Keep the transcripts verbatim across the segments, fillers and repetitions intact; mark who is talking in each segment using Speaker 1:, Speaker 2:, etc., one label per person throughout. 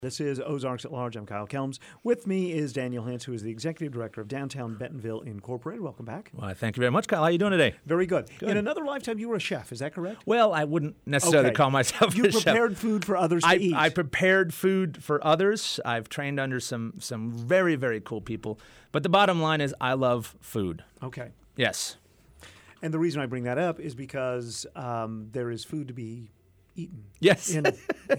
Speaker 1: This is Ozarks at Large. I'm Kyle Kelms. With me is Daniel Hintz, who is the Executive Director of Downtown Bentonville Incorporated. Welcome back.
Speaker 2: Well, thank you very much, Kyle. How are you doing today?
Speaker 1: Very good.
Speaker 2: Good.
Speaker 1: In another lifetime, you were a chef. Is that correct?
Speaker 2: Well, I wouldn't necessarily
Speaker 1: Okay.
Speaker 2: call myself
Speaker 1: You
Speaker 2: a chef.
Speaker 1: prepared food for others to
Speaker 2: I,
Speaker 1: eat.
Speaker 2: I prepared food for others. I've trained under some some very, very cool people. But the bottom line is I love food.
Speaker 1: Okay.
Speaker 2: Yes.
Speaker 1: And the reason I bring that up is because um, there is food to be eaten.
Speaker 2: Yes.
Speaker 1: In,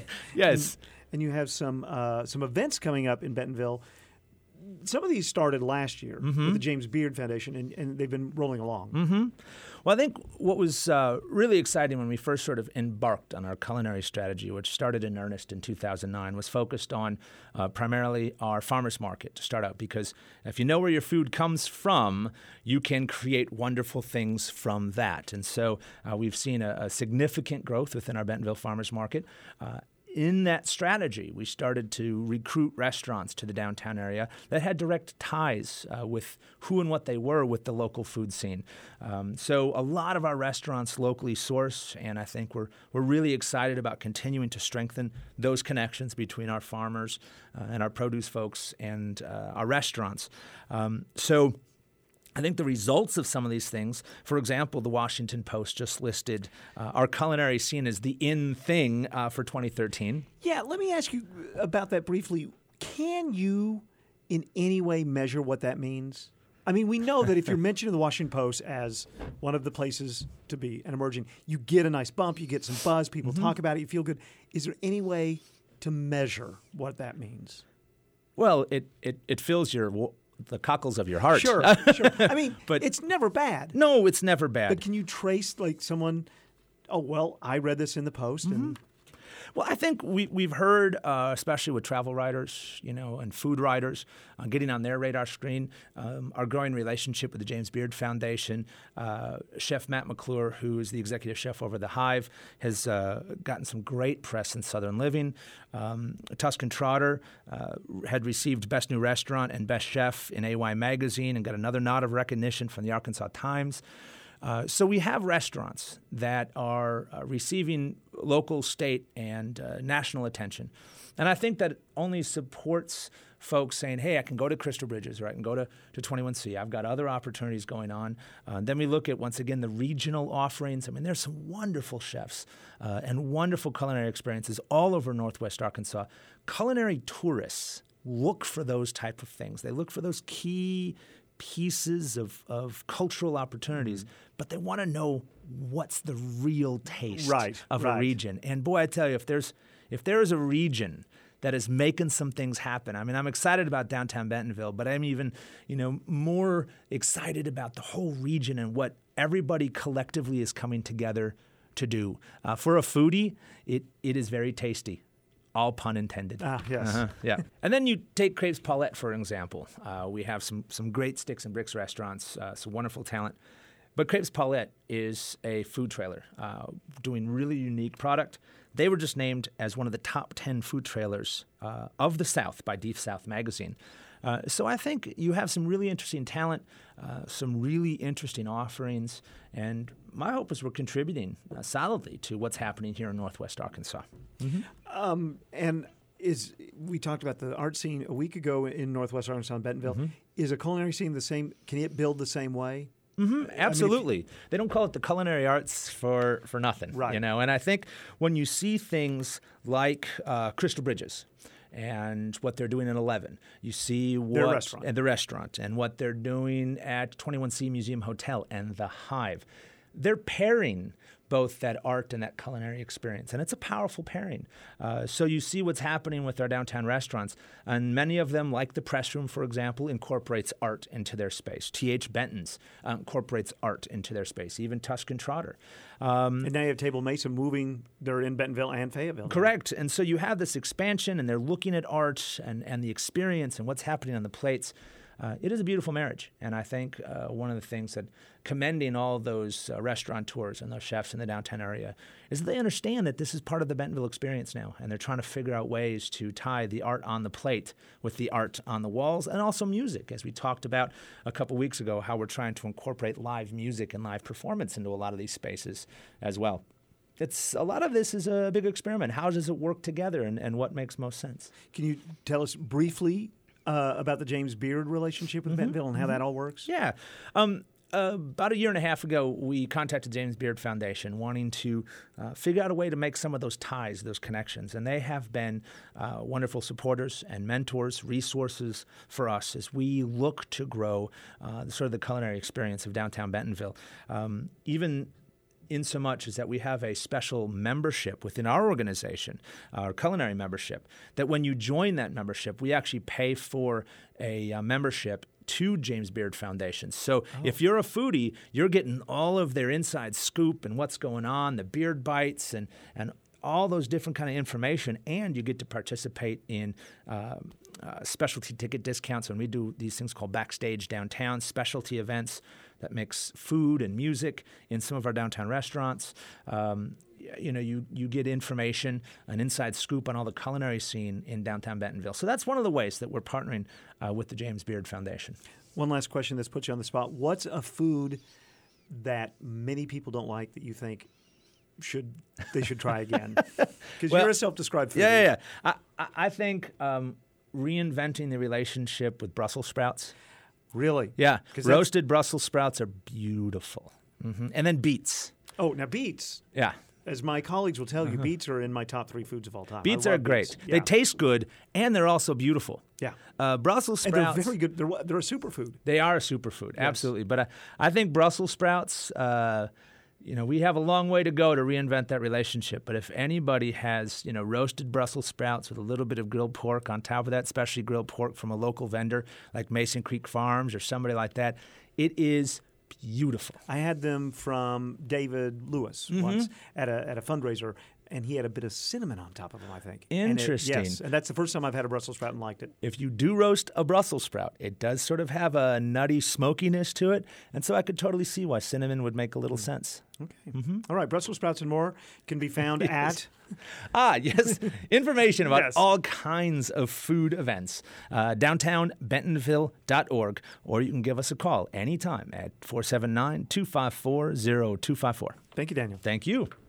Speaker 2: Yes.
Speaker 1: And, and you have some uh, some events coming up in Bentonville. Some of these started last year
Speaker 2: Mm-hmm.
Speaker 1: with the James Beard Foundation, and, and they've been rolling along.
Speaker 2: Mm-hmm. Well, I think what was uh, really exciting when we first sort of embarked on our culinary strategy, which started in earnest in two thousand nine, was focused on uh, primarily our farmers market to start out. Because if you know where your food comes from, you can create wonderful things from that. And so uh, we've seen a, a significant growth within our Bentonville farmers market. Uh, In that strategy, we started to recruit restaurants to the downtown area that had direct ties uh, with who and what they were with the local food scene. Um, so a lot of our restaurants locally source, and I think we're we're really excited about continuing to strengthen those connections between our farmers uh, and our produce folks and uh, our restaurants. Um, so. I think the results of some of these things, for example, the Washington Post just listed uh, our culinary scene as the in thing uh, for twenty thirteen.
Speaker 1: Yeah, let me ask you about that briefly. Can you in any way measure what that means? I mean, we know that if you're mentioned in the Washington Post as one of the places to be and emerging, you get a nice bump, you get some buzz, people
Speaker 2: Mm-hmm.
Speaker 1: talk about it, you feel good. Is there any way to measure what that means?
Speaker 2: Well, it, it, it fills your the cockles of your heart.
Speaker 1: Sure, sure. I mean,
Speaker 2: But-
Speaker 1: it's never bad.
Speaker 2: No, it's never bad.
Speaker 1: But can you trace like someone, oh, well, I read this in the Post and
Speaker 2: Well, I think we, we've heard, uh, especially with travel writers, you know, and food writers, uh, getting on their radar screen, um, our growing relationship with the James Beard Foundation. Uh, Chef Matt McClure, who is the executive chef over the Hive, has uh, gotten some great press in Southern Living. Um, Tuscan Trotter uh, had received Best New Restaurant and Best Chef in A Y Magazine and got another nod of recognition from the Arkansas Times. Uh, so we have restaurants that are uh, receiving local, state, and uh, national attention. And I think that only supports folks saying, hey, I can go to Crystal Bridges or I can go to, to twenty-one C. I've got other opportunities going on. Uh, then we look at, once again, the regional offerings. I mean, there's some wonderful chefs uh, and wonderful culinary experiences all over Northwest Arkansas. Culinary tourists look for those type of things. They look for those key pieces of, of cultural opportunities, but they want to know what's the real taste
Speaker 1: Right,
Speaker 2: of
Speaker 1: right.
Speaker 2: a region. And boy, I tell you, if there's if there is a region that is making some things happen, I mean, I'm excited about downtown Bentonville, but I'm even, you know, more excited about the whole region and what everybody collectively is coming together to do. Uh, for a foodie, it it is very tasty. All pun intended.
Speaker 1: Ah, yes.
Speaker 2: Uh-huh, yeah. And then you take Crepes Paulette, for example. Uh, we have some some great Sticks and Bricks restaurants, uh, some wonderful talent. But Crepes Paulette is a food trailer uh, doing really unique product. They were just named as one of the top ten food trailers uh, of the South by Deep South magazine. Uh, so I think you have some really interesting talent, uh, some really interesting offerings, and my hope is we're contributing uh, solidly to what's happening here in Northwest Arkansas.
Speaker 1: Um, and is we talked about the art scene a week ago in Northwest Arkansas and Bentonville.
Speaker 2: Mm-hmm.
Speaker 1: Is a culinary scene the same? Can it build the same way?
Speaker 2: Mm-hmm, absolutely. They don't call it the culinary arts for, for nothing.
Speaker 1: Right.
Speaker 2: You know, and I think when you see things like uh, Crystal Bridges and what they're doing in eleven, you see what
Speaker 1: restaurant.
Speaker 2: and the restaurant and what they're doing at twenty-one C Museum Hotel and the Hive. They're pairing both that art and that culinary experience, and it's a powerful pairing. Uh, so you see what's happening with our downtown restaurants, and many of them, like the Press Room, for example, incorporates art into their space. T H Benton's um, incorporates art into their space, even Tuscan Trotter. Um,
Speaker 1: And now you have Table Mesa moving. They're in Bentonville and Fayetteville.
Speaker 2: Correct. And so you have this expansion, and they're looking at art and, and the experience and what's happening on the plates. Uh, it is a beautiful marriage, and I think uh, one of the things that commending all those uh, restaurateurs and those chefs in the downtown area is that they understand that this is part of the Bentonville experience now, and they're trying to figure out ways to tie the art on the plate with the art on the walls and also music, as we talked about a couple weeks ago, how we're trying to incorporate live music and live performance into a lot of these spaces as well. it's a lot of this is a big experiment. How does it work together, and, and what makes most sense?
Speaker 1: Can you tell us briefly uh, about the James Beard relationship with mm-hmm. Bentonville and how mm-hmm. that all works?
Speaker 2: Yeah. Um, Uh, about a year and a half ago, we contacted James Beard Foundation wanting to uh, figure out a way to make some of those ties, those connections. And they have been uh, wonderful supporters and mentors, resources for us as we look to grow uh, sort of the culinary experience of downtown Bentonville. Um, even in so much as that we have a special membership within our organization, our culinary membership, that when you join that membership, we actually pay for a uh, membership to James Beard Foundation. So oh. if you're a foodie, you're getting all of their inside scoop and what's going on, the beard bites and, and all those different kind of information, and you get to participate in uh, uh, specialty ticket discounts when we do these things called Backstage Downtown, specialty events that mix food and music in some of our downtown restaurants. Um, you know, you you get information, an inside scoop on all the culinary scene in downtown Bentonville. So that's one of the ways that we're partnering uh, with the James Beard Foundation.
Speaker 1: One last question that's put you on the spot. What's a food that many people don't like that you think should they should try again? Because well, you're a self-described foodie.
Speaker 2: Yeah, yeah, yeah. I, I think um, reinventing the relationship with Brussels sprouts.
Speaker 1: Really?
Speaker 2: Yeah. Roasted Brussels sprouts are beautiful. Mm-hmm. And then beets.
Speaker 1: Oh, now beets.
Speaker 2: Yeah.
Speaker 1: As my colleagues will tell you, uh-huh. beets are in my top three foods of all time.
Speaker 2: Beets are great.
Speaker 1: Beets. Yeah.
Speaker 2: They taste good, and they're also beautiful.
Speaker 1: Yeah.
Speaker 2: Uh, Brussels sprouts.
Speaker 1: And they're very good. They're, they're a superfood.
Speaker 2: They are a superfood, yes. Absolutely. But I, I think Brussels sprouts, uh, you know, we have a long way to go to reinvent that relationship. But if anybody has, you know, roasted Brussels sprouts with a little bit of grilled pork on top of that, especially grilled pork from a local vendor like Mason Creek Farms or somebody like that, it is beautiful.
Speaker 1: I had them from David Lewis mm-hmm. once at a at a fundraiser, and he had a bit of cinnamon on top of them, I think.
Speaker 2: Interesting.
Speaker 1: And it, yes, and that's the first time I've had a Brussels sprout and liked it.
Speaker 2: If you do roast a Brussels sprout, it does sort of have a nutty smokiness to it, and so I could totally see why cinnamon would make a little mm. sense.
Speaker 1: Okay. Mm-hmm. All right. Brussels sprouts and more can be found
Speaker 2: yes.
Speaker 1: at...
Speaker 2: Ah, yes. Information about
Speaker 1: yes.
Speaker 2: all kinds of food events. Uh, downtown bentonville dot org, or you can give us a call anytime at four seven nine, two five four, zero two five four.
Speaker 1: Thank you, Daniel.
Speaker 2: Thank you.